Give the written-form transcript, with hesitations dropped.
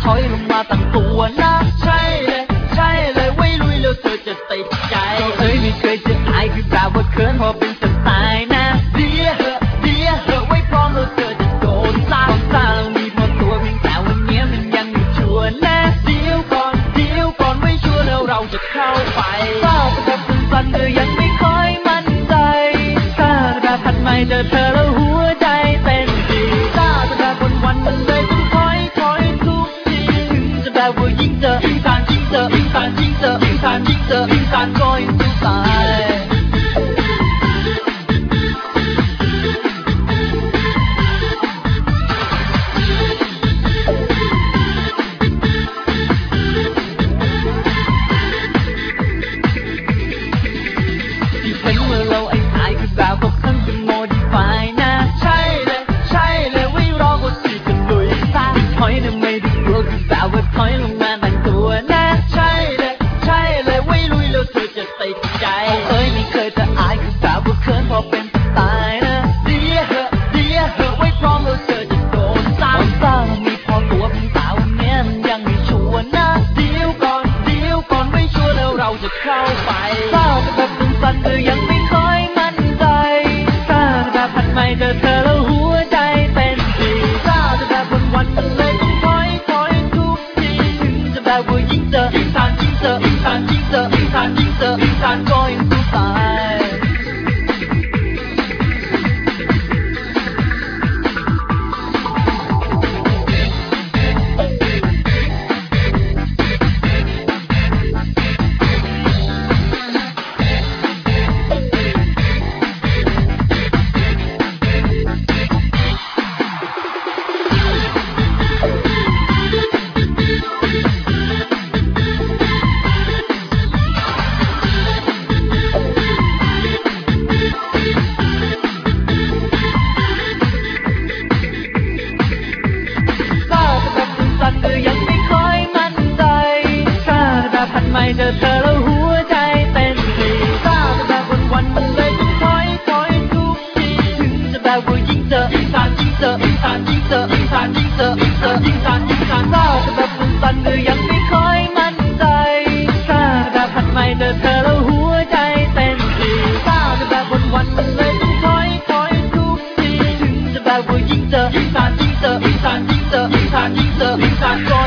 อยลงมาตั้งตัวนะใช่เลยไว้ลุยแล้วเธอจะติดใจไม่เคยจะอายคือแบบว่าเขินพอเป็นสไตล์นะเดียเหอะไว้พร้อมแล้วเธอจะโดนซ่าเรามีพอตัวเพียงแต่วันนี้มันยังไม่ชัวร์นะเดี๋ยวก่อนไม่ชัวร์แล้วเราจะเข้าไปซ่าแบบสั้นๆเธอยังไม่ค่อยมั่นใจซ่าแบบพัดไม่เจอเธอแล้วหัวใจเต้นดีซ่าแบบวันมันเลยต้องคอยทุกทีถึงจะแบบว่ายิ่งเจอยิ่งสานยิ่งเจอยิ่งสานยิ่งเจอยิ่งสานยิ่งเจอยิ่งสานก็ยิ่งสู้ตายเราไอ้หายคือแบบพวกฉันเป็นโมดิฟายนะใช่เลยไว้รอก็สิกันลุยซ่าถอยนะไม่ได้กลัวคือแบบว่าถอยลงมาแต่งตัวนะใช่เลยไว้ลุยแล้วเธอจะติดใจไม่เคยจะอายคือแบบว่าเขินพอเป็นสไตล์นะเดียเหอะไว้พร้อมแล้วเธอจะโดนซ่ามีพอตัวเพียงแต่วันนี้มันยังไม่ชัวร์นะเดี๋ยวก่อนไม่ชัวร์แล้วเราจะเข้าไปซ่าแบบสั้นๆเธอยังไม่ค่อยมั่นใจซ่าแบบพัดไม่เจอเธอแล้วหัวใจเต้นดีซ่าแบบวันมันเลยต้องคอยทุกทีถึงจะแบบว่ายิ่งเจอยิ่งสานยิ่งเจอยิ่งสานยิ่งเจอยิ่งสานยิ่งเจอยิ่งสานก็ยิ่งสู้ตายไม่เจอเธอแล้วหัวใจเต้นดีซ่าแบบวันมันเลยต้องคอยทุกทีถึงจะแบบว่ายิ่งเจอยิ่งสานยิ่งเจอยิ่งสานยิ่งเจอยิ่งสานยิ่งเจอยิ่งเจอยิ่งสานซ่าแบบสั้นๆเธอยังไม่ค่อยมั่นใจซ่าแบบพัดไม่เจอเธอแล้วหัวใจเต้นดีซ่าแบบวันมันเลยต้องคอยทุกทีถึงจะแบบว่ายิ่งเจอยิ่งสานยิ่งเจอยิ่งสานยิ่งเจอยิ่งสานยิ่งเจอยิ่งสาน